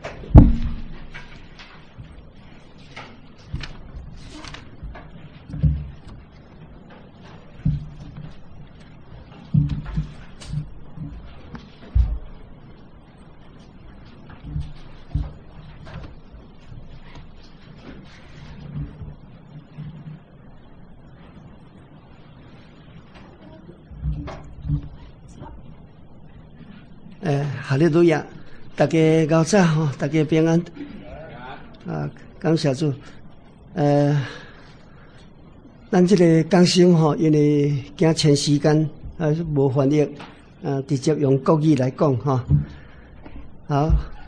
哈利路亚！大家高早吼，大家平安。感谢主。咱这个讲声吼，因为惊长时间无翻译，直接用国语来讲哈。好，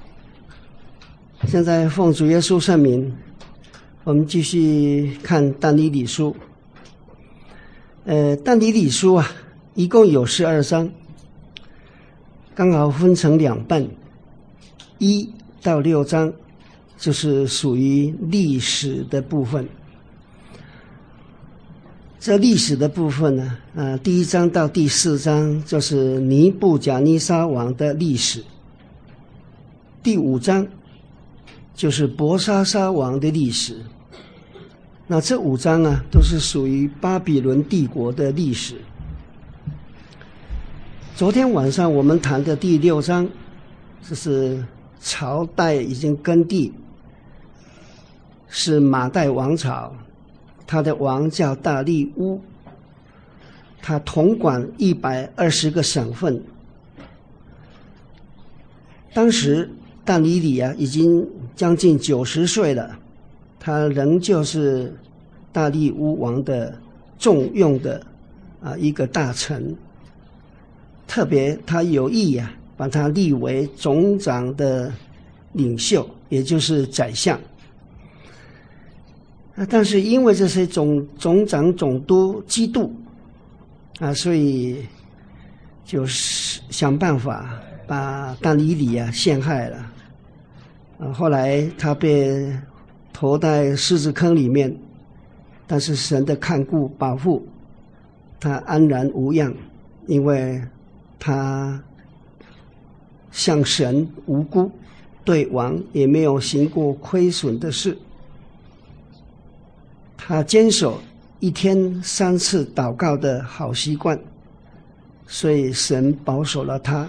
现在奉主耶稣圣名，我们继续看但以理书。但以理书啊，一共有12章。刚好分成2半，1到6章就是属于历史的部分。这历史的部分呢，第1章到第4章就是尼布甲尼撒王的历史，第5章就是伯沙撒王的历史。那这5章啊，都是属于巴比伦帝国的历史。昨天晚上我们谈的第6章，就是朝代已经更替，是马代王朝，他的王叫大利乌，他统管120个省份。当时但以理啊已经将近90岁了，他仍旧是大利乌王的重用的一个大臣。特别他有意把他立为总长的领袖，也就是宰相。但是因为这些总长总督嫉妒所以就是想办法把但以理陷害了。后来他被投在狮子坑里面，但是神的看顾保护他安然无恙，因为他向神无辜，对王也没有行过亏损的事。他坚守1天3次祷告的好习惯，所以神保守了他。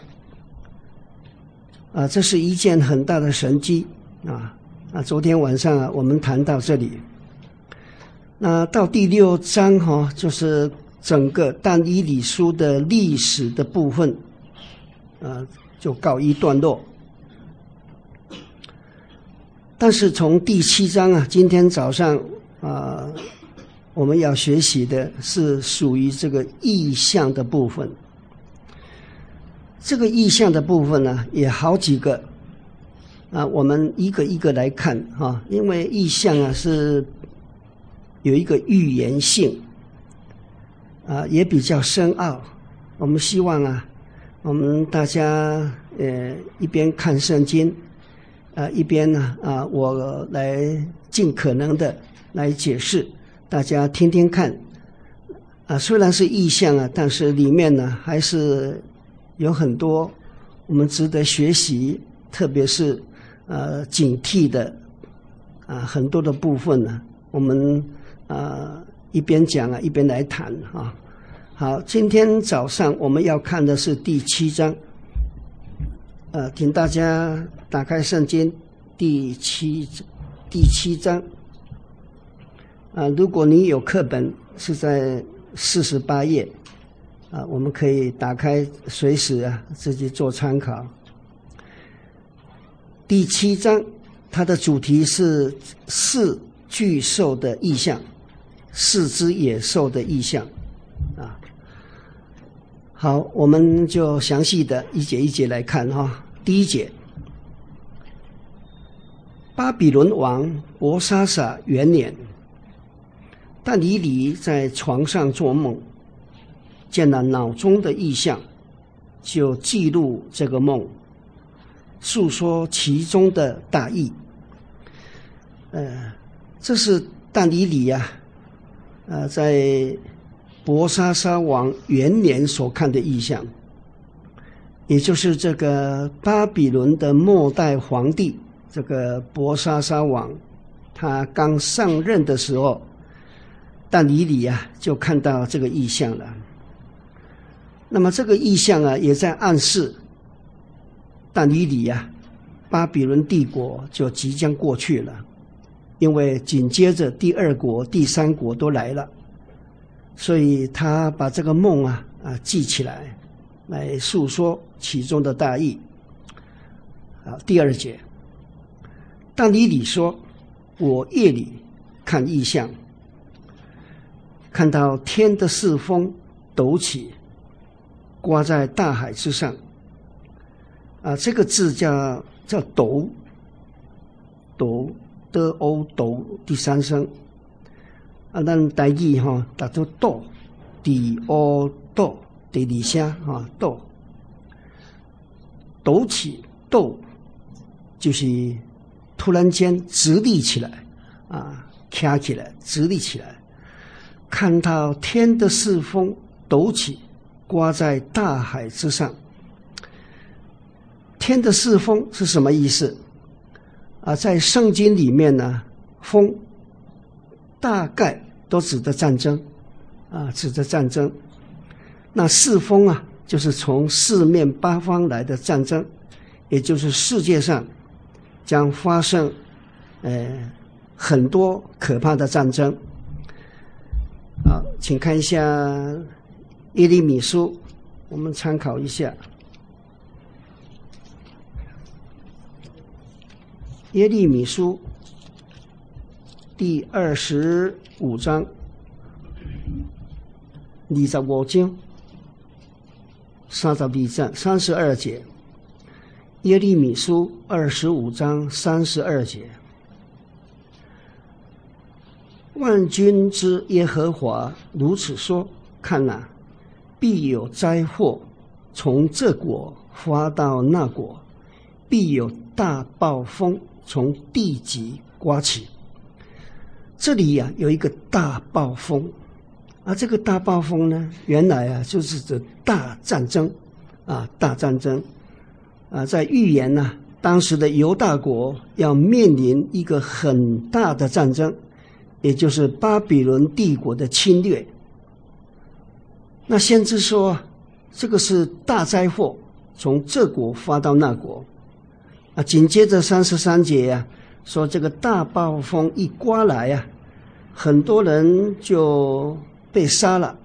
这是一件很大的神迹昨天晚上我们谈到这里。那到第6章就是整个但以理书的历史的部分就告一段落。但是从第7章今天早上我们要学习的是属于这个意象的部分。这个意象的部分呢，也好几个我们一个一个来看因为意象是有一个预言性也比较深奥。我们希望我们大家一边看圣经一边我来尽可能的来解释，大家听听看虽然是意象但是里面呢还是有很多我们值得学习，特别是警惕的很多的部分呢，我们一边讲一边来谈好，今天早上我们要看的是第7章请大家打开圣经第七章如果你有课本是在48页我们可以打开随时自己做参考。第7章它的主题是4巨兽的意象，4只野兽的意象好，我们就详细的一节一节来看第1节，巴比伦王伯沙撒元年，但以理在床上做梦，见了脑中的意象，就记录这个梦，述说其中的大意。这是但以理在伯沙撒王元年所看的意象，也就是这个巴比伦的末代皇帝这个伯沙撒王他刚上任的时候，但以理啊就看到这个异象了。那么这个异象啊也在暗示但以理啊巴比伦帝国就即将过去了，因为紧接着第二国第三国都来了，所以他把这个梦记起来，来诉说其中的大意。好，第二节，但以理说，我夜里看异象，看到天的四风抖起，刮在大海之上。这个字叫抖，的欧抖第三声。咱台语读作抖，第欧抖第二声抖，抖起抖就是突然间直立起来站起来直立起来，看到天的四风抖起，刮在大海之上。天的四风是什么意思在圣经里面呢，风大概都指的战争指的战争。那四风就是从四面八方来的战争，也就是世界上将发生很多可怕的战争。请看一下耶利米书，我们参考一下。耶利米书第25章25章32节，耶利米书25章32节，万军之耶和华如此说，看哪，必有灾祸从这国发到那国，必有大暴风从地极刮起。这里有一个大暴风这个大暴风呢，原来就是指大战争大战争在预言当时的犹大国要面临一个很大的战争，也就是巴比伦帝国的侵略。那先知说这个是大灾祸从这国发到那国紧接着33节说这个大暴风一刮来很多人就被杀了，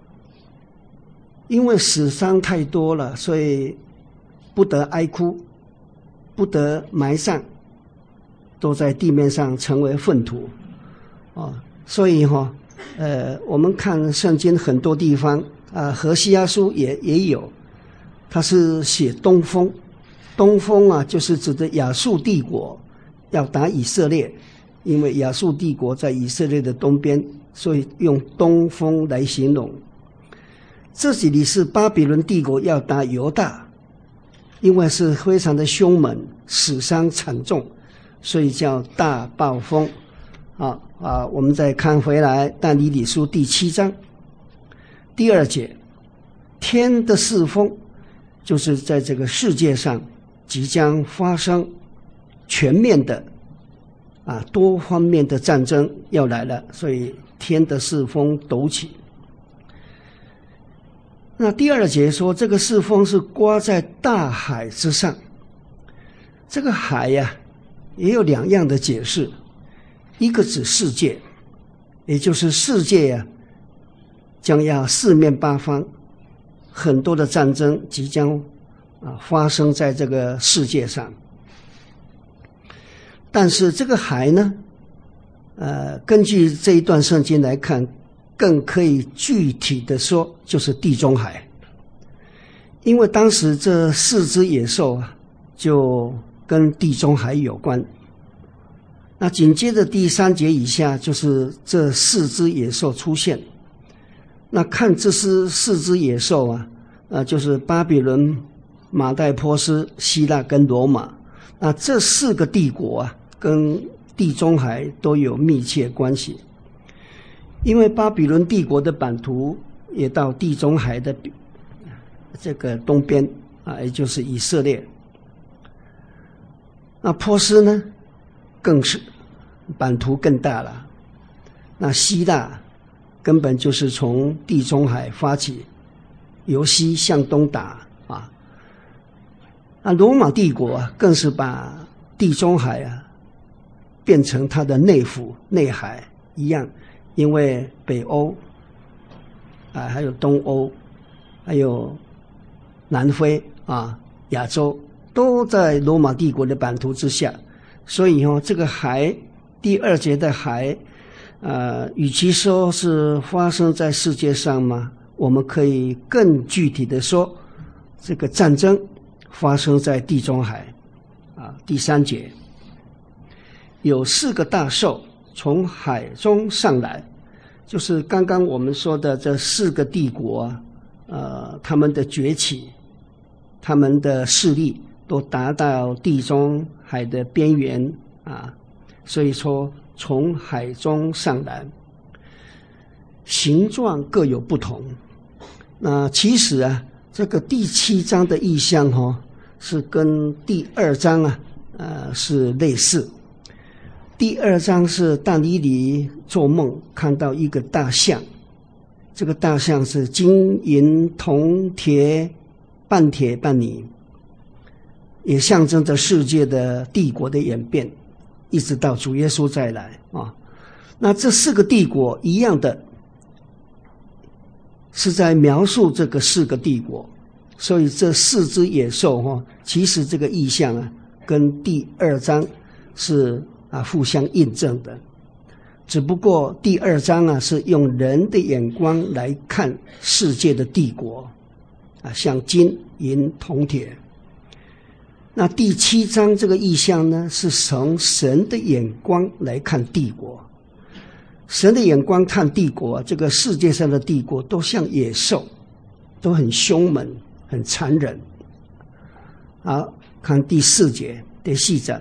因为死伤太多了，所以不得哀哭，不得埋葬，都在地面上成为粪土所以我们看圣经很多地方何西阿书也有，它是写东风。东风就是指的亚述帝国要打以色列，因为亚述帝国在以色列的东边，所以用东风来形容。这里是巴比伦帝国要打犹大，因为是非常的凶猛，死伤惨重，所以叫大暴风我们再看回来但以理书第7章第2节，天的四风就是在这个世界上即将发生全面的多方面的战争要来了，所以天的四风抖起。那第2节说这个四风是刮在大海之上，这个海也有两样的解释，一个指世界，也就是世界将要四面八方很多的战争即将发生在这个世界上。但是这个海呢根据这一段圣经来看，更可以具体的说就是地中海，因为当时这4只野兽就跟地中海有关。那紧接着第3节以下就是这4只野兽出现。那看这是4只野兽就是巴比伦、马代波斯、希腊跟罗马。那这4个帝国跟地中海都有密切关系，因为巴比伦帝国的版图也到地中海的这个东边也就是以色列。 那波斯呢，更是版图更大了。那希腊根本就是从地中海发起，由西向东打啊。那罗马帝国啊，更是把地中海啊变成它的内府内海一样，因为北欧啊，还有东欧，还有南非啊，亚洲都在罗马帝国的版图之下，所以这个海，第二节的海，与其说是发生在世界上嘛，我们可以更具体的说，这个战争发生在地中海啊。第三节有4个大兽从海中上来，就是刚刚我们说的这4个帝国啊，他们的崛起，他们的势力都达到地中海的边缘啊，所以说从海中上来，形状各有不同。那其实啊，这个第7章的意象是跟第2章啊是类似。第2章是但以理做梦看到一个大象，这个大象是金银铜铁半铁半泥，也象征着世界的帝国的演变，一直到主耶稣再来啊。那这4个帝国一样的，是在描述这个4个帝国，所以这4只野兽其实这个意象啊，跟第2章是互相印证的，只不过第2章啊是用人的眼光来看世界的帝国啊，像金银铜铁。那第7章这个意象呢，是从神的眼光来看帝国。神的眼光看帝国，这个世界上的帝国都像野兽，都很凶猛很残忍。好，看第4节第4章，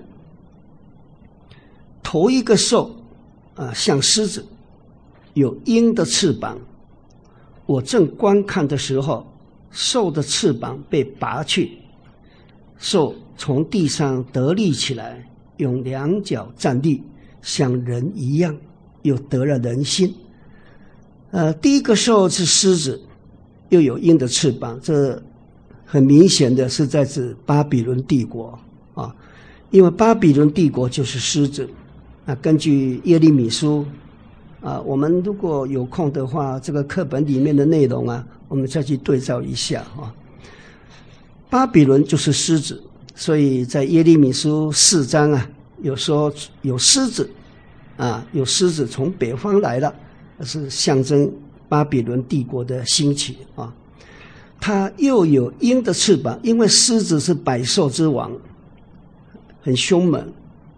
头一个兽像狮子，有鹰的翅膀。我正观看的时候，兽的翅膀被拔去，兽从地上得立起来，用2脚站立，像人一样，又得了人心。第一个兽是狮子，又有鹰的翅膀，这很明显的是在指巴比伦帝国啊，因为巴比伦帝国就是狮子。根据耶利米书我们如果有空的话，这个课本里面的内容我们再去对照一下巴比伦就是狮子，所以在耶利米书4章有说有狮子有狮子从北方来了，是象征巴比伦帝国的兴起它又有鹰的翅膀，因为狮子是百兽之王，很凶猛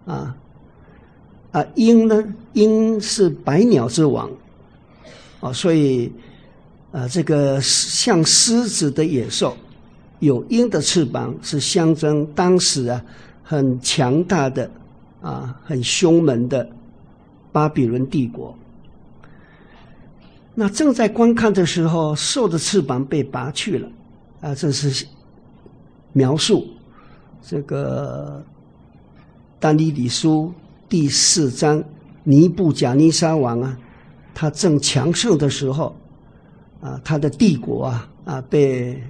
鹰呢，鹰是百鸟之王所以这个像狮子的野兽有鹰的翅膀，是象征当时很强大的很凶猛的巴比伦帝国。那正在观看的时候，兽的翅膀被拔去了这是描述这个但以理书第4章，尼布甲尼撒王他正强盛的时候他的帝国被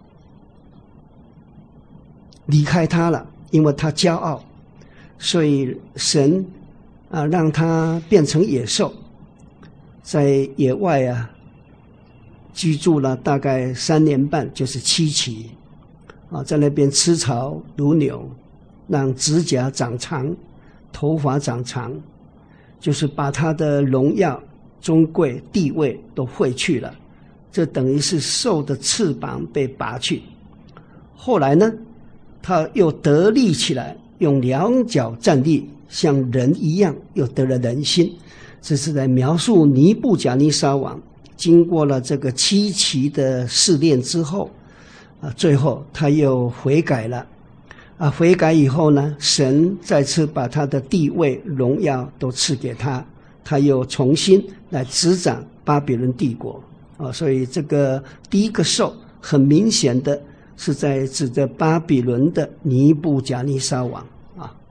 离开他了，因为他骄傲，所以神让他变成野兽，在野外居住了大概3年半，就是7期在那边吃草如牛，让指甲长长，头发长长，就是把他的荣耀尊贵地位都废去了，这等于是兽的翅膀被拔去。后来呢，他又得立起来，用2脚站立，像人一样，又得了人心。这是在描述尼布甲尼撒王经过了这个7期的试炼之后最后他又悔改了悔改以后呢，神再次把他的地位荣耀都赐给他，他又重新来执掌巴比伦帝国所以这个第一个兽很明显的是在指着巴比伦的尼布甲尼撒王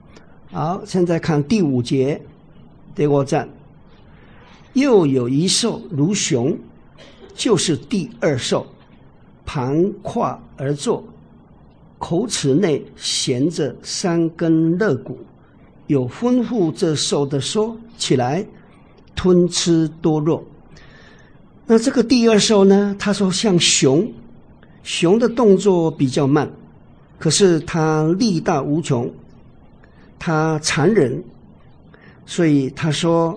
好，现在看第5节，第5站。又有一兽如熊，就是第2兽，盘跨而坐，口齿内衔着3根肋骨，有吩咐这兽的说：起来，吞吃多肉。那这个第2兽呢，他说像熊，熊的动作比较慢，可是它力大无穷，它残忍，所以他说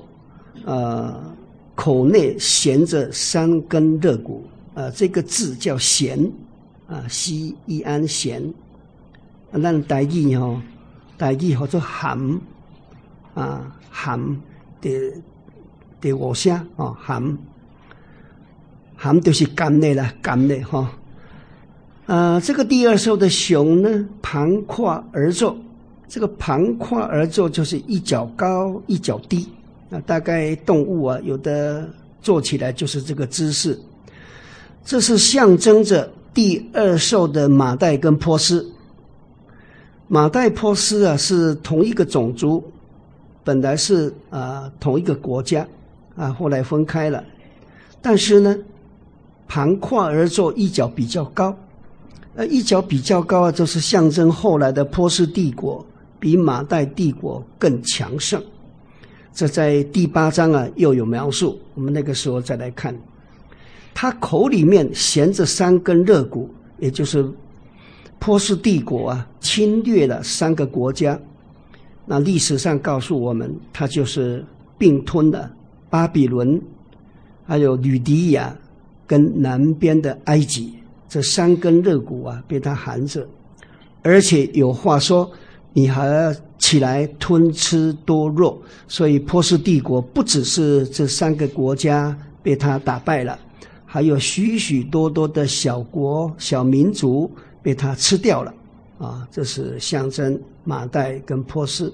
口内衔着3根肋骨，这个字叫衔，西一安衔，咱台语叫做含，含第5声含，含就是甘的啦，甘的这个第2兽的熊呢，盘跨而坐，这个盘跨而坐就是一脚高一脚低。大概动物有的做起来就是这个姿势，这是象征着第2兽的马代跟波斯。马代波斯是同一个种族，本来是同一个国家后来分开了，但是呢，盘跨而坐，一脚比较高，一脚比较高就是象征后来的波斯帝国比马代帝国更强盛。这在第8章又有描述，我们那个时候再来看。他口里面衔着3根肋骨，也就是波斯帝国侵略了3个国家。那历史上告诉我们，他就是并吞了巴比伦，还有吕底亚跟南边的埃及，这3根肋骨被他含着，而且有话说，你还要起来吞吃多肉。所以波斯帝国不只是这3个国家被他打败了，还有许许多多的小国小民族被他吃掉了这是象征马代跟波斯。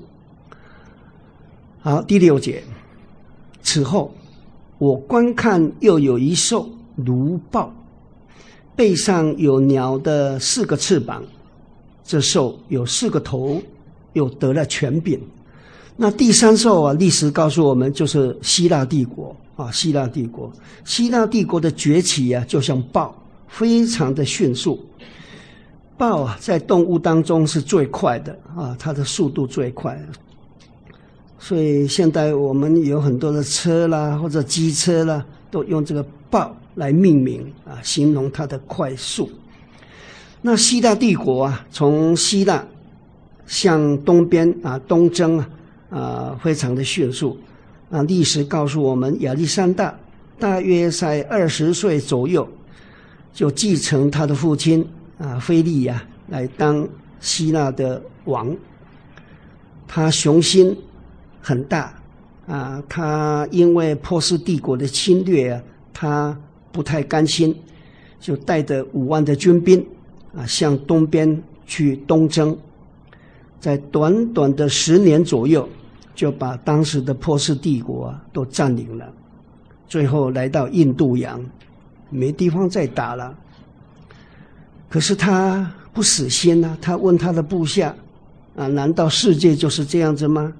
好，第6节。此后我观看，又有一兽如豹，背上有鸟的4个翅膀，这兽有4个头，又得了权柄。那第3兽历史告诉我们就是希腊帝国希腊帝国。希腊帝国的崛起就像豹，非常的迅速。豹在动物当中是最快的它的速度最快。所以现在我们有很多的车啦，或者机车啦，都用这个豹来命名形容它的快速。那希腊帝国从希腊向东边东征非常的迅速。历史告诉我们，亚历山大大约在20岁左右就继承他的父亲腓力来当希腊的王。他雄心很大他因为波斯帝国的侵略他不太甘心，就带着5万的军兵向东边去东征。在短短的10年左右，就把当时的波斯帝国都占领了，最后来到印度洋，没地方再打了。可是他不死心他问他的部下难道世界就是这样子吗？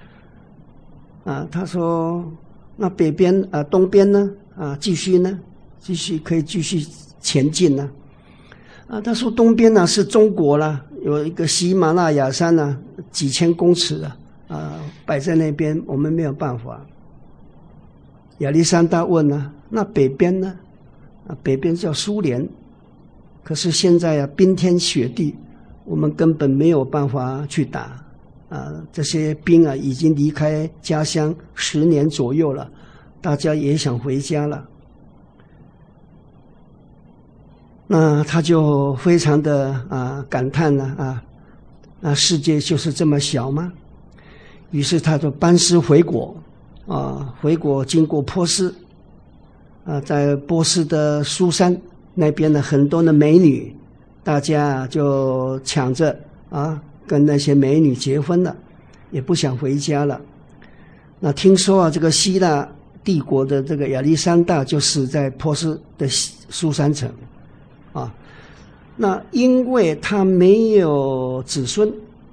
他说那北边东边呢继续可以继续前进呢他说东边是中国啦，有一个喜马拉雅山几千公尺摆在那边，我们没有办法。亚历山大问那北边呢？北边叫苏联，可是现在冰天雪地，我们根本没有办法去打这些兵已经离开家乡10年左右了，大家也想回家了。那他就非常的感叹了世界就是这么小吗？于是他就班师回国回国经过波斯在波斯的苏珊那边的很多的美女，大家就抢着跟那些美女结婚了，也不想回家了。那听说这个希腊帝国的这个亚历山大就死在波斯的苏珊城那因为他没有子孙，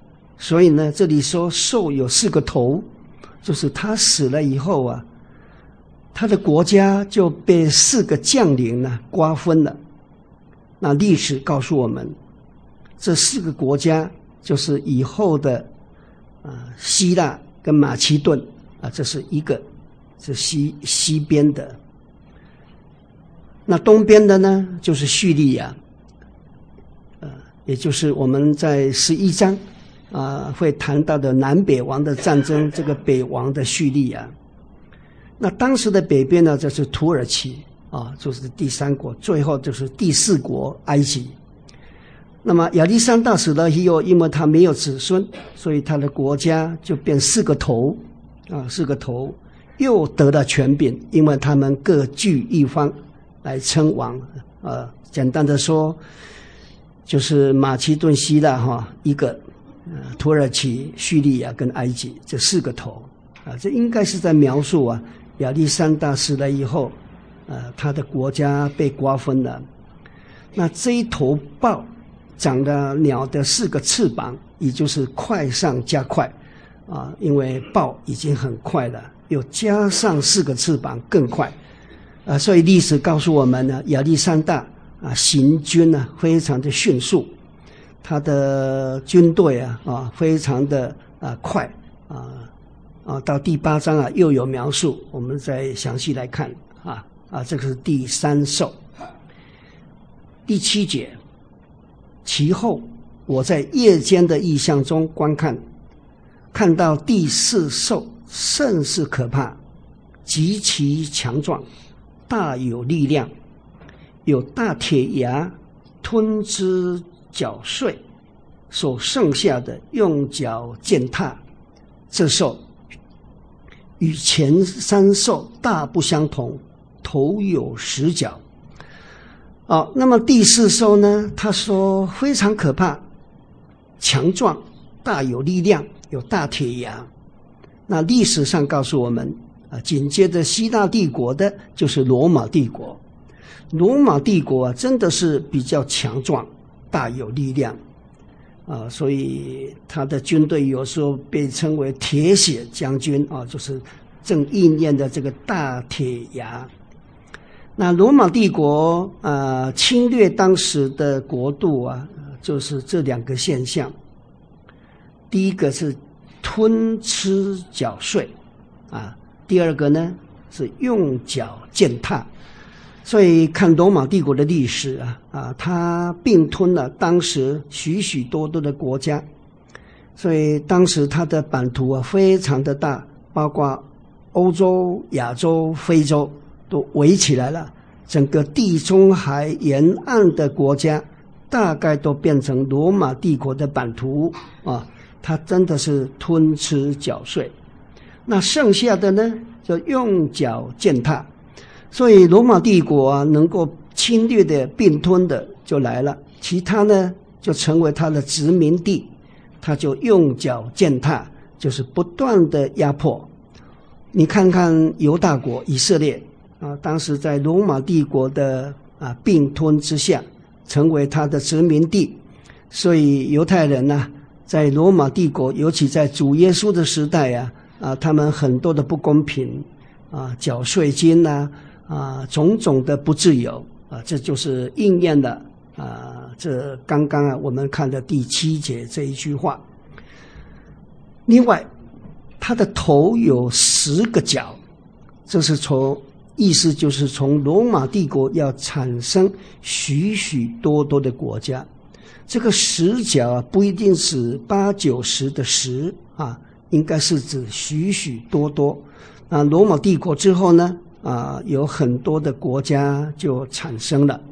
所以呢，这里说兽有4个头，就是他死了以后啊，他的国家就被4个将领呢瓜分了。那历史告诉我们，这4个国家就是以后的希腊跟马其顿啊，这是一个是西边的。那东边的呢，就是叙利亚，也就是我们在11章会谈到的南北王的战争，这个北王的叙利亚。那当时的北边呢，就是土耳其就是第3国，最后就是第4国埃及。那么亚历山大死了以后，因为他没有子孙，所以他的国家就变4个头，4个头又得了权柄，因为他们各据一方来称王。简单的说，就是马其顿、希腊一个，土耳其、叙利亚跟埃及这4个头这应该是在描述亚历山大死了以后，他的国家被瓜分了。那这一头豹长了鸟的4个翅膀，也就是快上加快因为豹已经很快了，又加上4个翅膀更快所以历史告诉我们呢，亚历山大行军非常的迅速，他的军队非常的快到第8章又有描述，我们再详细来看这个是第3兽。第7节，其后我在夜间的异象中观看，看到第4兽甚是可怕，极其强壮，大有力量，有大铁牙吞之搅碎，所剩下的用脚践踏。这兽与前3兽大不相同，头有10角。那么第4兽呢，他说非常可怕，强壮，大有力量，有大铁牙。那历史上告诉我们紧接着希腊帝国的就是罗马帝国。罗马帝国真的是比较强壮，大有力量所以他的军队有时候被称为铁血将军就是正应验的这个大铁牙。那罗马帝国侵略当时的国度就是这2个现象。第一个是吞吃搅碎第二个呢是用脚践踏。所以看罗马帝国的历史它并吞了当时许许多多的国家，所以当时它的版图非常的大，包括欧洲、亚洲、非洲都围起来了，整个地中海沿岸的国家大概都变成罗马帝国的版图它真的是吞吃搅碎。那剩下的呢，就用脚践踏。所以罗马帝国能够侵略的、并吞的就来了，其他呢就成为他的殖民地，他就用脚践踏，就是不断的压迫。你看看犹大国以色列当时在罗马帝国的并吞之下，成为他的殖民地。所以犹太人在罗马帝国，尤其在主耶稣的时代他们很多的不公平缴税金种种的不自由这就是应验了这刚刚我们看的第7节这一句话。另外他的头有10个角，这是意思就是从罗马帝国要产生许许多多的国家。这个10角不一定是8、9、10的10应该是指许许多多。罗马帝国之后呢有很多的国家就产生了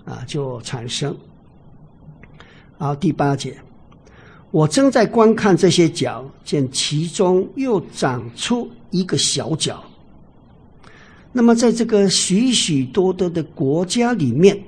第8节，我正在观看这些角，见其中又长出一个小角。那么在这个许许多多的国家里面，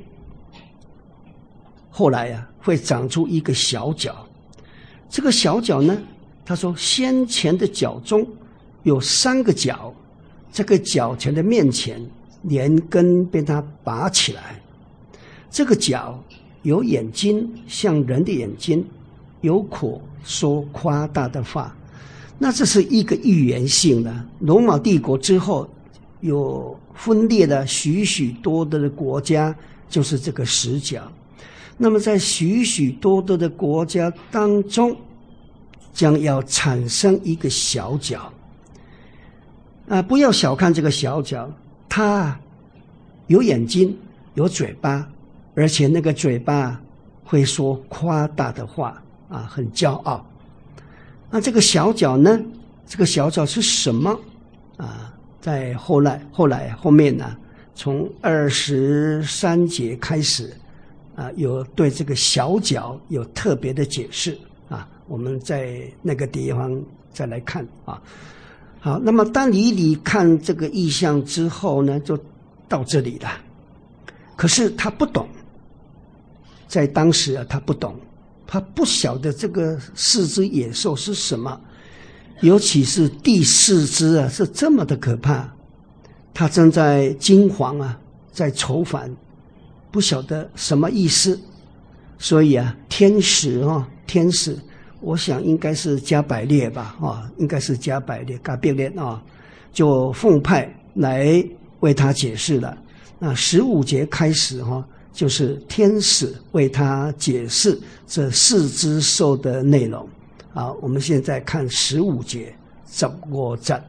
后来会长出一个小角。这个小角呢，他说先前的角中有3个角，这个角前的面前连根被它拔起来。这个角有眼睛，像人的眼睛， 有口说夸大的话。那这是一个预言性的。罗马帝国之后有分裂了许许多多的国家，就是这个十角。那么在许许多多的国家当中，将要产生一个小角。不要小看这个小角，它有眼睛，有嘴巴，而且那个嘴巴会说夸大的话很骄傲。那这个小角呢？这个小角是什么在后面呢，从23节开始有对这个小角有特别的解释我们在那个地方再来看好，那么但以理看这个异象之后呢，就到这里了。可是他不懂，在当时他不懂，他不晓得这个四只野兽是什么，尤其是第四只是这么的可怕。他正在惊惶在愁烦，不晓得什么意思。所以天使我想应该是加百列吧应该是加百列加百列就奉派来为他解释了。那15节开始就是天使为他解释这四只兽的内容。好，我们现在看15节15节。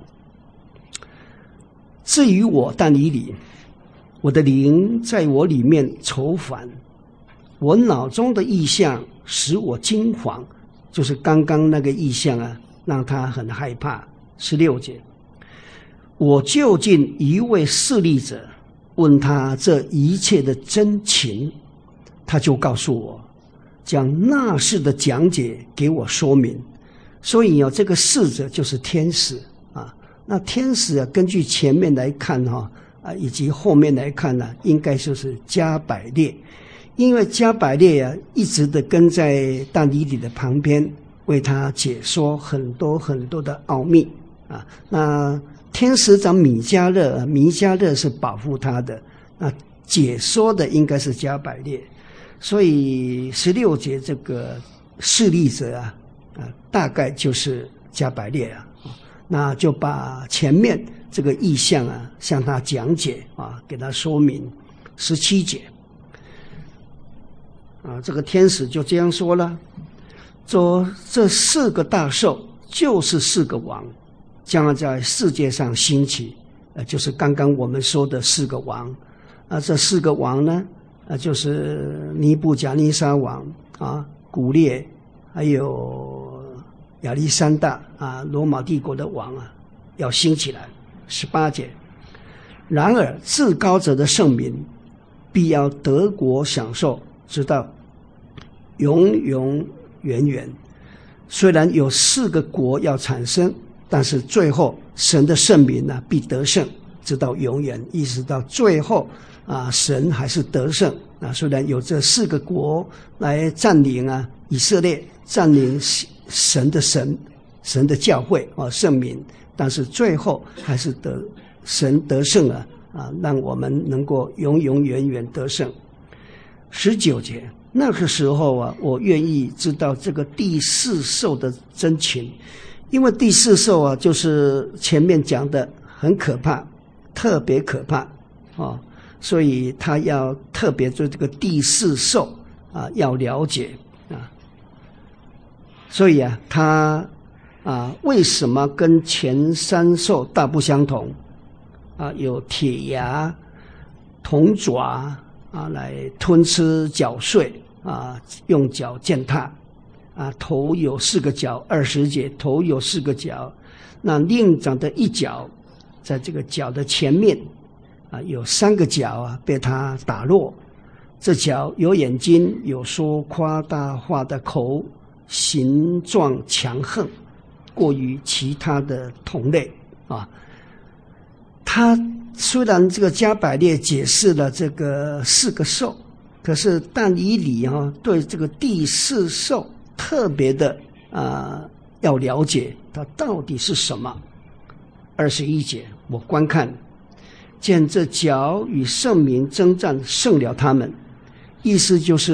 至于我但以理，我的灵在我里面愁烦，我脑中的意象使我惊惶，就是刚刚那个意象让他很害怕。16节，我就近一位侍立者，问他这一切的真情，他就告诉我，将那事的讲解给我说明。所以这个侍者就是天使那天使根据前面来看以及后面来看应该就是加百列，因为加百列一直的跟在但以理的旁边，为他解说很多很多的奥秘那天使长米迦勒是保护他的，那解说的应该是加百列。所以16节这个侍立者大概就是加百列那就把前面这个意象向他讲解给他说明。17节这个天使就这样说了，说这4个大兽就是4个王，将要在世界上兴起，就是刚刚我们说的4个王这4个王呢就是尼布甲尼撒王古列，还有亚历山大罗马帝国的王要兴起来。18节，然而至高者的圣民必要得国享受，直到永永远远。虽然有4个国要产生，但是最后神的圣民必得胜，直到永远，意思到最后神还是得胜虽然有这4个国来占领以色列，占领神的教会圣民，但是最后还是神得胜让我们能够永永远远得胜。19节，那个时候我愿意知道这个第4兽的真情，因为第4兽就是前面讲的很可怕，特别可怕所以他要特别对这个第4兽要了解所以他为什么跟前3兽大不相同有铁牙铜爪来吞吃搅碎用脚践踏头有4个角，20节头有4个角，那另长的一角在这个角的前面有3个角被他打落，这角有眼睛，有说夸大话的口，形状强横，过于其他的同类他虽然这个加百列解释了这个4个兽，可是但以理对这个第4兽特别的要了解它到底是什么。21节，我观看见这角与圣民征战，胜了他们，意思就是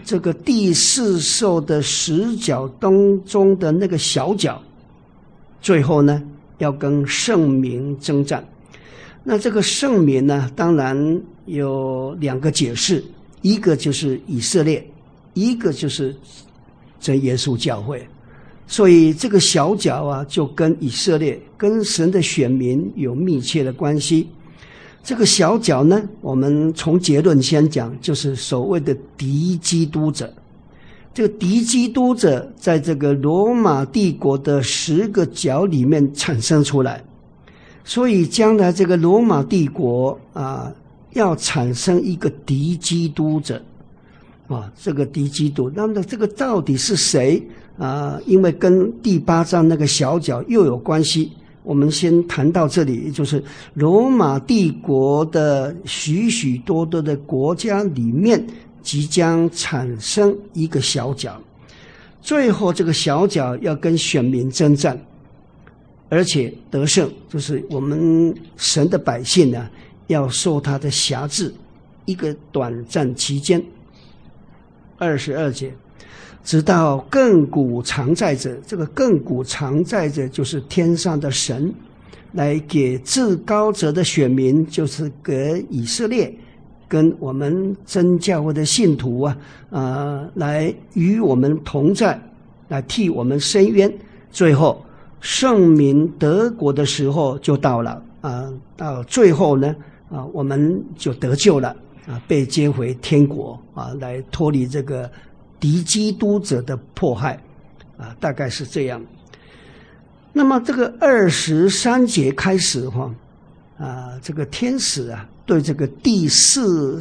这个第四兽的10角当中的那个小角，最后呢要跟圣民征战。那这个圣民呢，当然有2个解释，一个就是以色列，一个就是真耶稣教会。所以这个小角啊，就跟以色列、跟神的选民有密切的关系。这个小角呢，我们从结论先讲，就是所谓的敌基督者。这个敌基督者在这个罗马帝国的10个角里面产生出来，所以将来这个罗马帝国要产生一个敌基督者这个敌基督，那么这个到底是谁因为跟第8章那个小角又有关系。我们先谈到这里，就是罗马帝国的许许多多的国家里面即将产生一个小角，最后这个小角要跟选民征战，而且得胜，就是我们神的百姓呢，要受他的辖制一个短暂期间。22节，直到亘古常在者，这个亘古常在者就是天上的神，来给至高者的选民，就是给以色列跟我们真教会的信徒来与我们同在，来替我们伸冤。最后圣民得国的时候就到了到最后呢我们就得救了被接回天国来脱离这个敌基督者的迫害大概是这样。那么这个23节开始这个天使对这个第四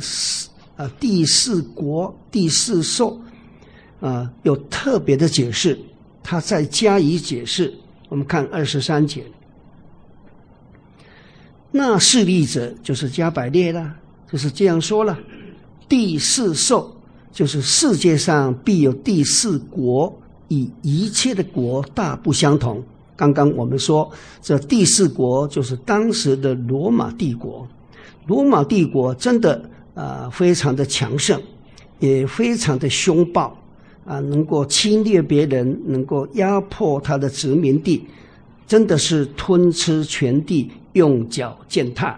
国第四兽有特别的解释，他再加以解释。我们看23节，那势力者就是加百列啦，就是这样说了，第四兽就是世界上必有第4国，与一切的国大不相同。刚刚我们说这第4国就是当时的罗马帝国。罗马帝国真的非常的强盛，也非常的凶暴能够侵略别人，能够压迫他的殖民地，真的是吞吃全地，用脚践踏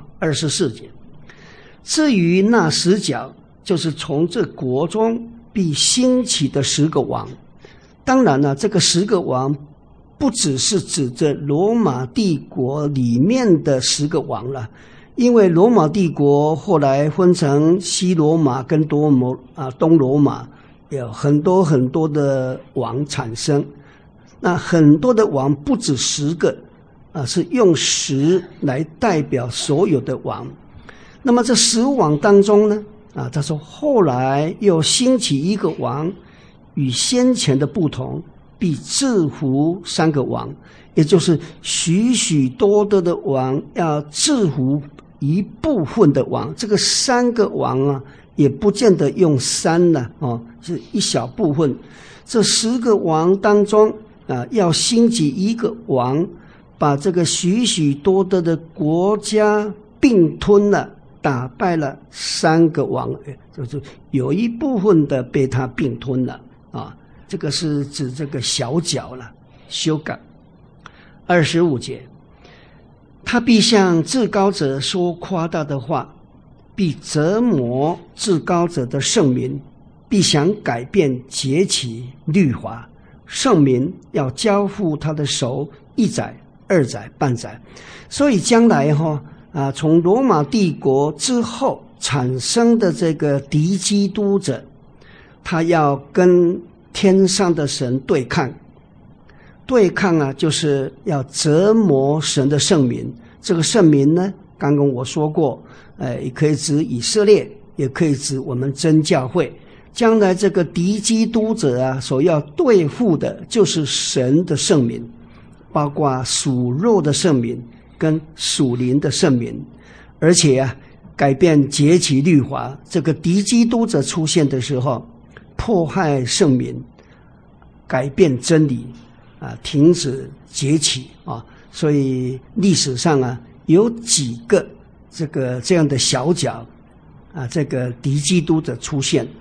24节。至于那10角，就是从这国中必兴起的10个王。当然了，这个10个王不只是指着罗马帝国里面的10个王了，因为罗马帝国后来分成西罗马跟东罗马，有很多很多的王产生。那很多的王不止10个是用10来代表所有的王。那么这10王当中呢他说后来又兴起一个王，与先前的不同，必制服3个王，也就是许许多多的王要制服一部分的王。这个3个王也不见得用3了是一小部分。这10个王当中要兴起一个王，把这个许许多多的国家并吞了，打败了3个王，就是有一部分的被他并吞了这个是指这个小角了，修改。25节，他必向至高者说夸大的话，必折磨至高者的圣民，必想改变节期律法，圣民要交付他的手1载、2载、半载。所以将来从罗马帝国之后产生的这个敌基督者，他要跟天上的神对抗。对抗就是要折磨神的圣民。这个圣民呢，刚刚我说过也可以指以色列，也可以指我们真教会。将来这个敌基督者所要对付的就是神的圣民，包括属肉的圣民跟属灵的圣民。而且改变节期律法，这个敌基督者出现的时候，迫害圣民，改变真理停止节期所以历史上有几个这样的小角这个敌基督者出现。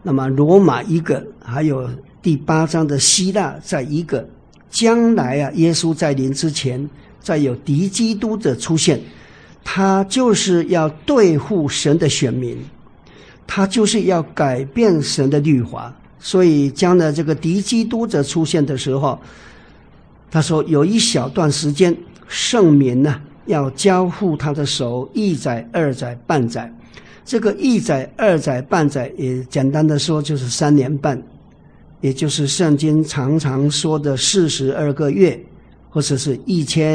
那么罗马一个，还有第8章的希腊在一个。将来啊，耶稣在临之前，再有敌基督的出现，他就是要对付神的选民，他就是要改变神的律法。所以将来这个敌基督者出现的时候，他说有一小段时间，圣民呢要交付他的手1载2载半载。这个1载2载半载，也简单的说就是3年半。也就是圣经常常说的42个月，或者是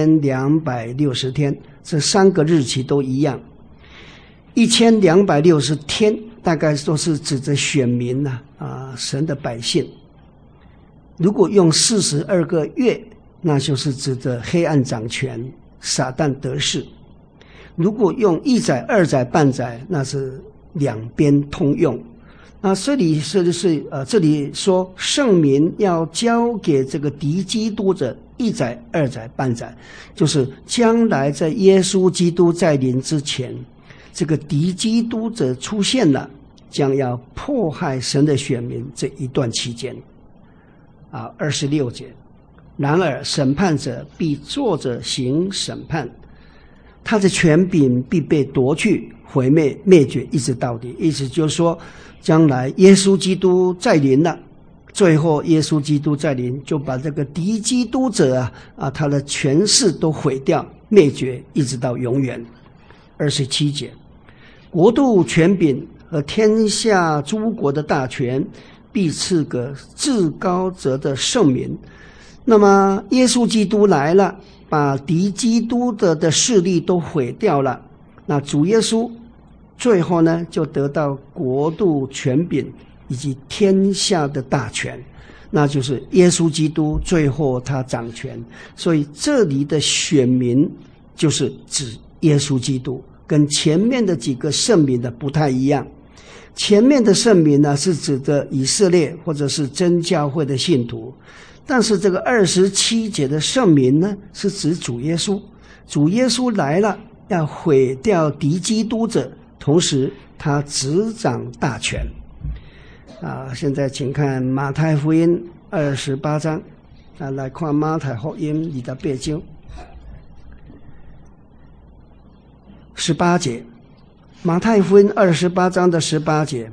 1260天，这3个日期都一样。1260天大概都是指着选民神的百姓。如果用42个月，那就是指着黑暗掌权，撒旦得势。如果用1载2载半载，那是两边通用。这里说圣民要交给这个敌基督者1载2载半载，就是将来在耶稣基督再临之前，这个敌基督者出现了，将要迫害神的选民这一段期间。26节，然而审判者必坐着行审判，他的权柄必被夺去，毁灭灭绝，一直到底。意思就是说，将来耶稣基督再临了，最后耶稣基督再临，就把这个敌基督者他的权势都毁掉，灭绝，一直到永远。27节，国度权柄和天下诸国的大权必赐给至高者的圣民。那么耶稣基督来了，把敌基督的势力都毁掉了，那主耶稣最后呢，就得到国度权柄以及天下的大权，那就是耶稣基督最后他掌权。所以这里的选民就是指耶稣基督，跟前面的几个圣民的不太一样。前面的圣民呢，是指的以色列或者是真教会的信徒，但是这个27节的圣民呢，是指主耶稣。主耶稣来了，要毁掉敌基督者，同时他执掌大权。现在请看马太福音28章，来看马太福音28章18节。马太福音28章的18节，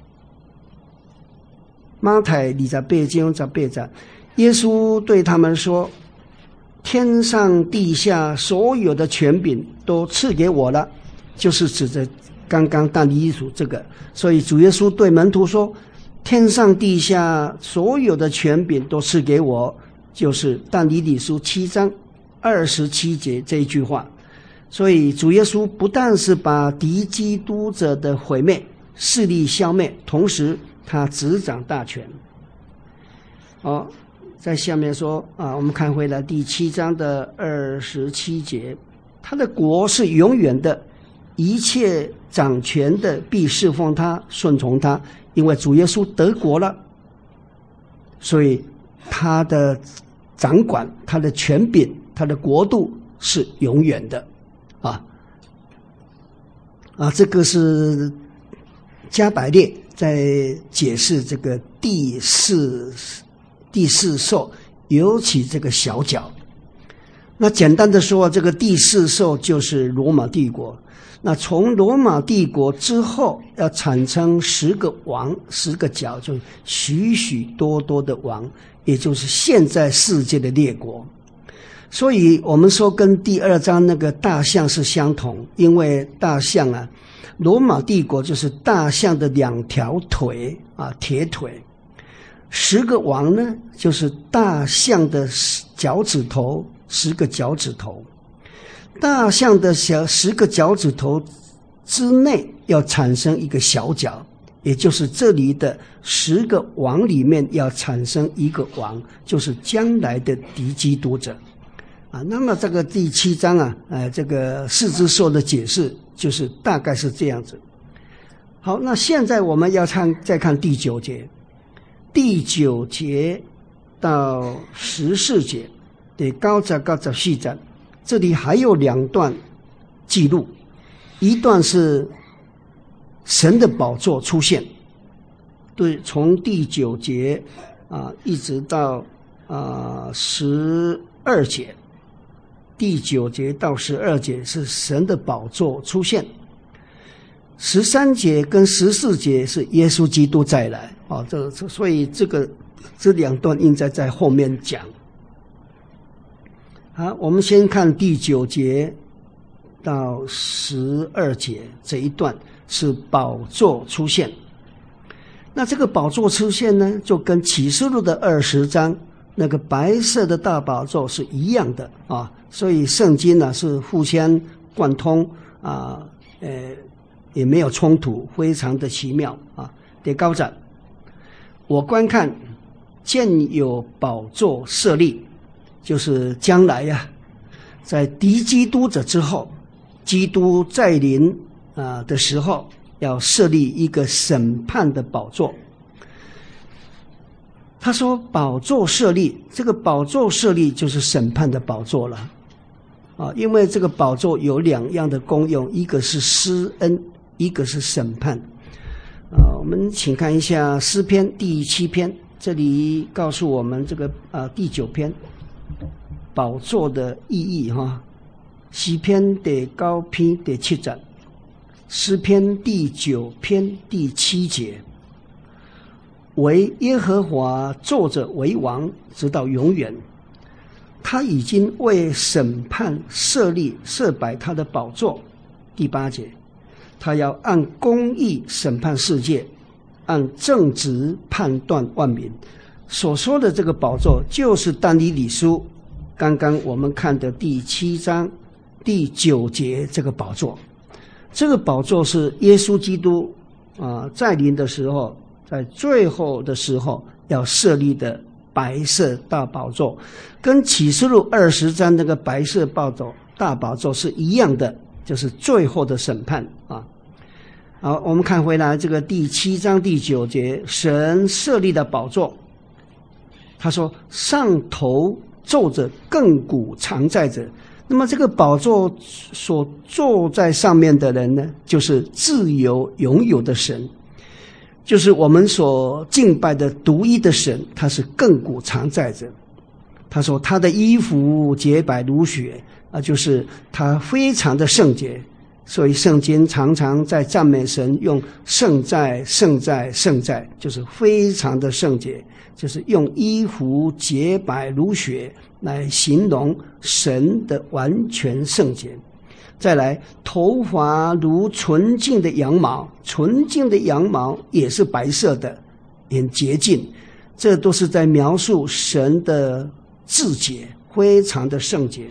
马太28章18节，耶稣对他们说：天上地下所有的权柄都赐给我了，就是指着刚刚但以理书这个。所以主耶稣对门徒说，天上地下所有的权柄都赐给我，就是但以理书7章27节这一句话。所以主耶稣不但是把敌基督者的毁灭势力消灭，同时他执掌大权。在下面说我们看回来第7章的27节，他的国是永远的，一切掌权的必侍奉他，顺从他。因为主耶稣得国了，所以他的掌管，他的权柄，他的国度是永远的。这个是加百列在解释这个第四兽，尤其这个小角。那简单的说，这个第4兽就是罗马帝国。那从罗马帝国之后，要产生10个王，10个角，就许许多多的王，也就是现在世界的列国。所以我们说跟第2章那个大象是相同，因为大象罗马帝国就是大象的2条腿铁腿。10个王呢，就是大象的脚趾头，10个脚趾头。大象的10个脚趾头之内要产生一个小角，也就是这里的10个王里面要产生一个王，就是将来的敌基督者。那么这个第7章这个4只兽的解释就是大概是这样子。好，那现在我们要再看第9节，第9节到14节，第9节到14节，这里还有2段记录，一段是神的宝座出现， 对，从第9节一直到12节，第9节到12节是神的宝座出现，13节跟14节是耶稣基督再来所以这两段应该在后面讲。好，我们先看第9节到12节这一段是宝座出现。那这个宝座出现呢，就跟启示录的20章那个白色的大宝座是一样的所以圣经呢是互相贯通也没有冲突，非常的奇妙第9章，我观看见有宝座设立，就是将来在敌基督者之后，基督再临的时候，要设立一个审判的宝座。他说宝座设立，这个宝座设立就是审判的宝座了因为这个宝座有2样的功用，一个是施恩，一个是审判我们请看一下诗篇第7篇，这里告诉我们这个第9篇宝座的意义诗篇第9篇第7节，诗篇第9篇第7节，为耶和华坐着为王，直到永远。他已经为审判设摆他的宝座。第8节，他要按公义审判世界，按正直判断万民。所说的这个宝座就是但以理书刚刚我们看的第7章第9节这个宝座。这个宝座是耶稣基督再临的时候，在最后的时候要设立的白色大宝座，跟启示录20章那个白色大宝座是一样的，就是最后的审判好，我们看回来这个第7章第9节，神设立的宝座，他说上头坐着亘古常在者。那么这个宝座所坐在上面的人呢，就是自由拥有的神，就是我们所敬拜的独一的神，他是亘古常在者。他说他的衣服洁白如雪就是他非常的圣洁，所以圣经常常在赞美神用圣在圣在圣在，就是非常的圣洁，就是用衣服洁白如雪来形容神的完全圣洁。再来，头发如纯净的羊毛，纯净的羊毛也是白色的，很洁净，这都是在描述神的自洁，非常的圣洁。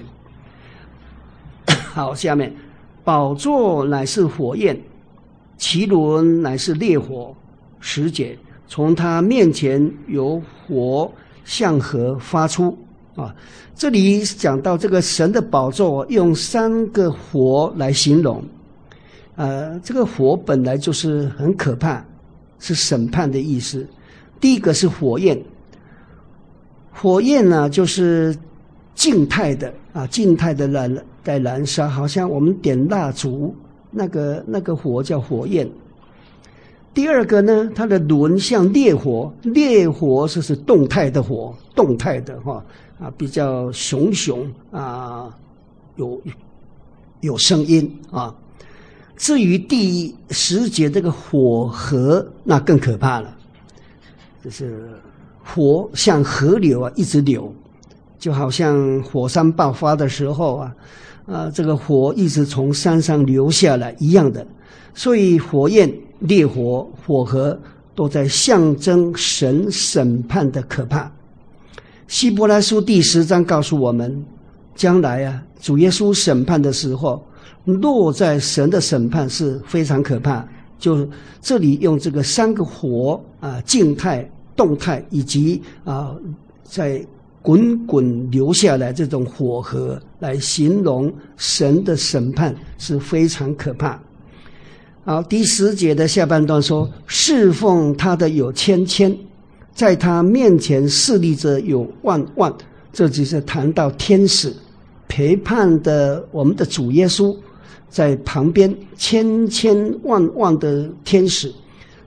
好，下面宝座乃是火焰，其轮乃是烈火。10节，从他面前有火向河发出这里讲到这个神的宝座用3个火来形容这个火本来就是很可怕，是审判的意思。第一个是火焰，火焰呢就是静态的静态的在燃烧，好像我们点蜡烛那个火叫火焰。第二个呢，它的轮像烈火，烈火是动态的火，动态的比较熊有声音至于第10节这个火河，那更可怕了，就是火像河流一直流，就好像火山爆发的时候这个火一直从山上流下来一样的。所以火焰、烈火、火河都在象征神审判的可怕。希伯来书第10章告诉我们，将来主耶稣审判的时候，落在神的审判是非常可怕。就这里用这个3个火静态、动态以及在滚滚流下来这种火河来形容神的审判是非常可怕。好，第10节的下半段说，侍奉他的有千千，在他面前侍立着有万万。这就是谈到天使陪伴的我们的主耶稣，在旁边千千万万的天使，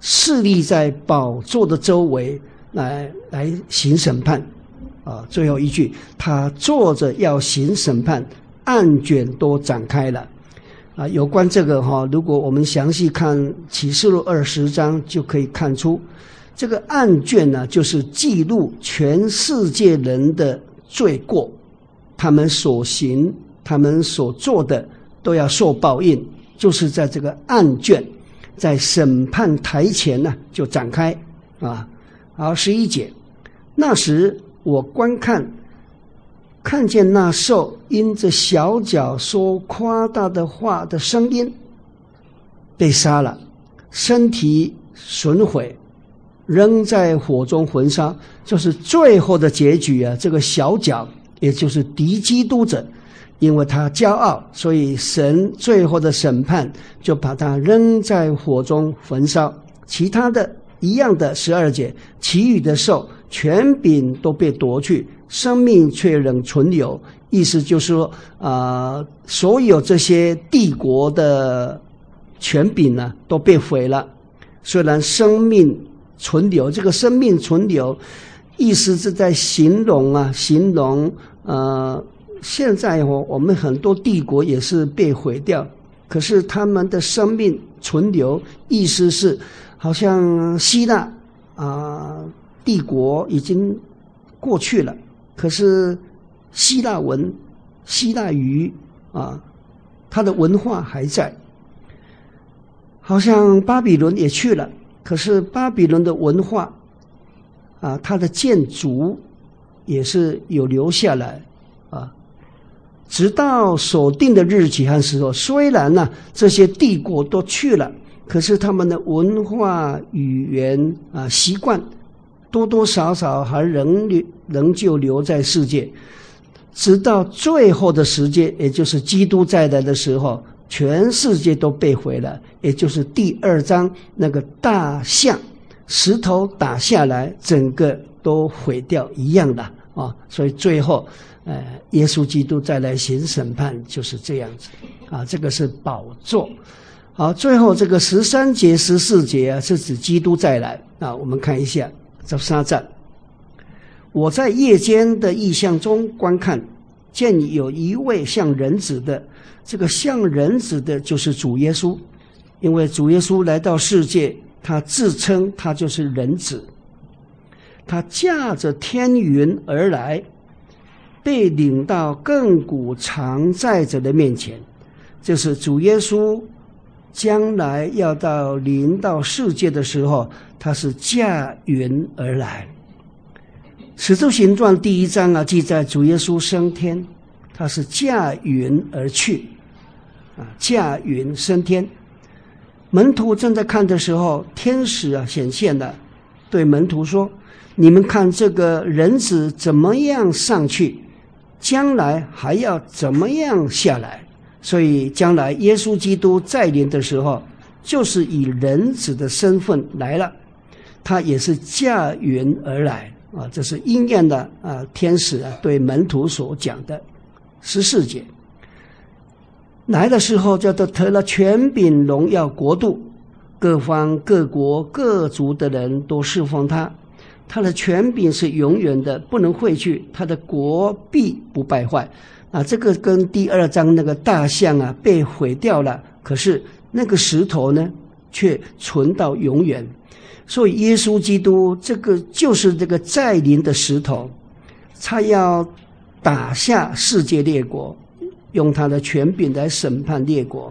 势力在宝座的周围来行审判最后一句，他坐着要行审判，案卷都展开了有关这个如果我们详细看启示录20章，就可以看出这个案卷呢，就是记录全世界人的罪过，他们所行他们所做的都要受报应，就是在这个案卷在审判台前呢就展开好，11节，那时我观看见那兽因着小脚说夸大的话的声音被杀了，身体损毁，扔在火中焚烧，就是最后的结局这个小脚也就是敌基督者，因为他骄傲，所以神最后的审判就把他扔在火中焚烧。其他的一样的12节，其余的兽权柄都被夺去，生命却仍存留。意思就是说所有这些帝国的权柄呢都被毁了，虽然生命存留，这个生命存留意思是在形容现在我们很多帝国也是被毁掉，可是他们的生命存留，意思是好像希腊帝国已经过去了，可是希腊文希腊语它的文化还在，好像巴比伦也去了，可是巴比伦的文化它的建筑也是有留下来直到所定的日期和时候，虽然这些帝国都去了，可是他们的文化语言习惯多多少少还仍旧留在世界，直到最后的时间，也就是基督再来的时候，全世界都被毁了，也就是第2章那个大象石头打下来，整个都毁掉一样的所以最后耶稣基督再来行审判就是这样子这个是宝座。好，最后这个13节14节是指基督再来我们看一下这3章。我在夜间的异象中观看，见有一位像人子的，这个像人子的就是主耶稣，因为主耶稣来到世界，他自称他就是人子，他驾着天云而来，被领到亘古常在者的面前。就是主耶稣将来要临到世界的时候，他是驾云而来。使徒行传第1章记载主耶稣升天，他是驾云而去驾云升天。门徒正在看的时候，天使显现了，对门徒说，你们看这个人子怎么样上去，将来还要怎么样下来。所以将来耶稣基督再临的时候，就是以人子的身份来了，他也是驾云而来这是应验的天使对门徒所讲的。14节，来的时候就得了权柄荣耀国度，各方各国各族的人都侍奉他，他的权柄是永远的，不能废去，他的国必不败坏这个跟第2章那个大象被毁掉了，可是那个石头呢却存到永远。所以耶稣基督这个就是这个再临的石头，他要打下世界列国，用他的权柄来审判列国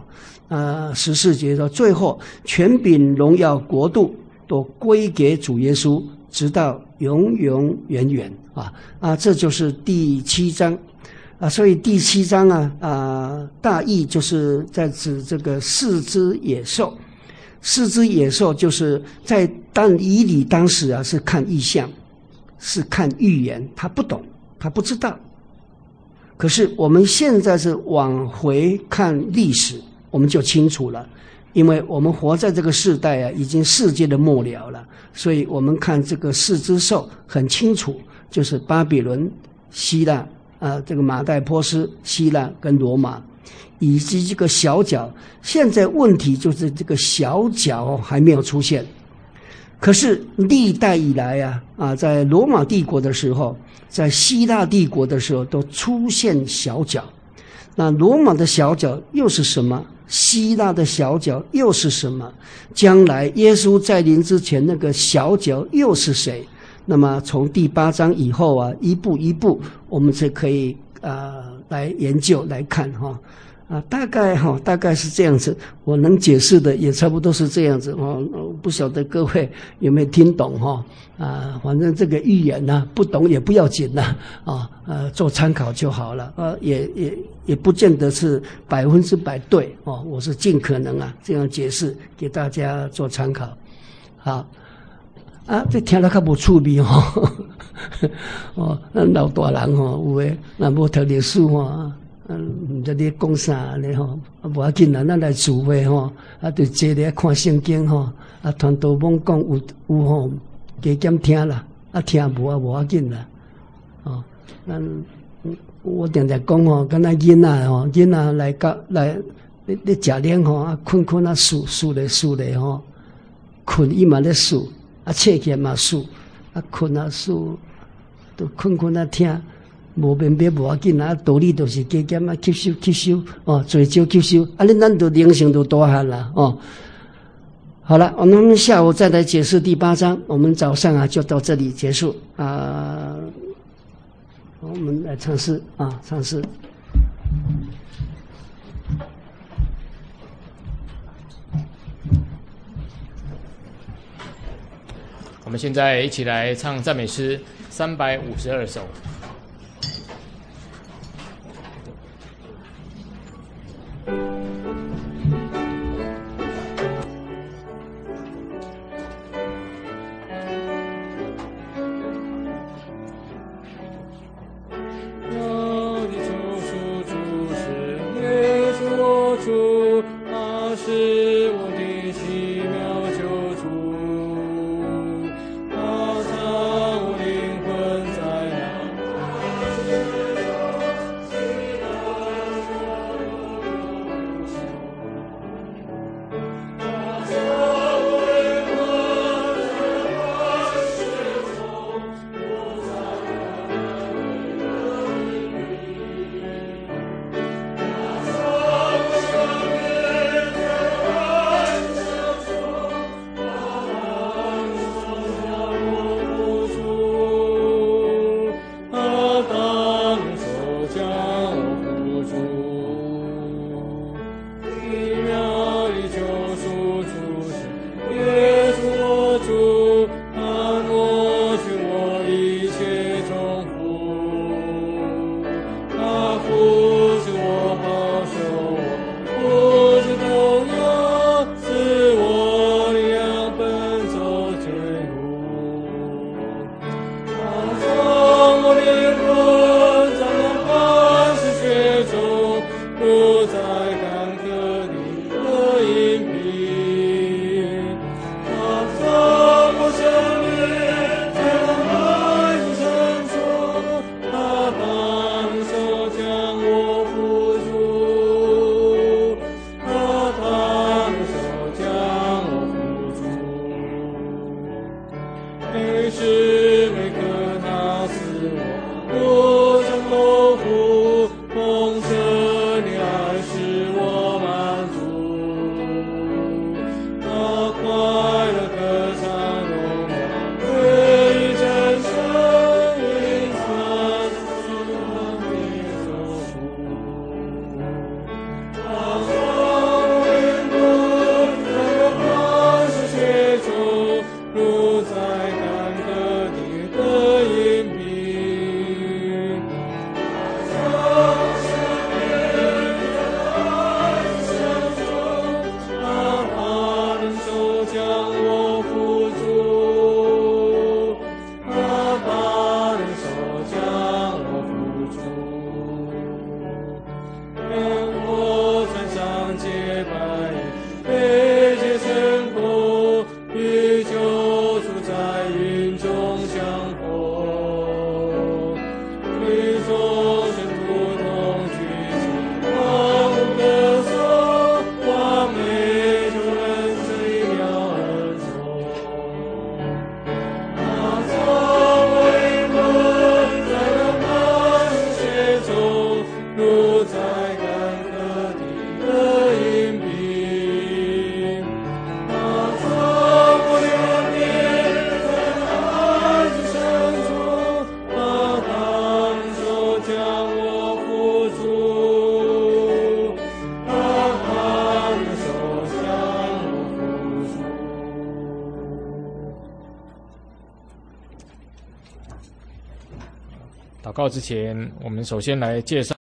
14节说，最后权柄荣耀国度都归给主耶稣，直到永永远远这就是第7章所以第7章大意就是在指这个4只野兽。4只野兽就是在以理当时是看异象，是看预言，他不懂，他不知道。可是我们现在是往回看历史，我们就清楚了，因为我们活在这个世代已经世界的末了了，所以我们看这个4只兽很清楚，就是巴比伦、希腊这个马代波斯、希腊跟罗马，以及这个小角。现在问题就是这个小角还没有出现可是历代以来在罗马帝国的时候，在希腊帝国的时候，都出现小角。那罗马的小角又是什么？希腊的小角又是什么？将来耶稣再临之前，那个小角又是谁？那么从第8章以后一步一步，我们就可以来研究来看大概是这样子，我能解释的也差不多是这样子不晓得各位有没有听懂反正这个预言不懂也不要紧做参考就好了也不见得是100%对我是尽可能这样解释给大家做参考。好这听了较无趣味咱老大人有诶若无读历史唔知你讲啥咧无要紧咱来聚会就坐咧看圣经传道蒙讲有加减听啦听无要紧啦咱我常常讲敢若囡仔来你食凉困数咧困伊嘛咧数切起嘛数困数都困听无明白无要紧道理就是加减吸收最少吸收咱就灵性就大汉啦好了，我们下午再来解释第8章，我们早上就到这里结束我们来尝试尝试。 我们现在一起来唱赞美诗352首。 祷告之前，我们首先来介绍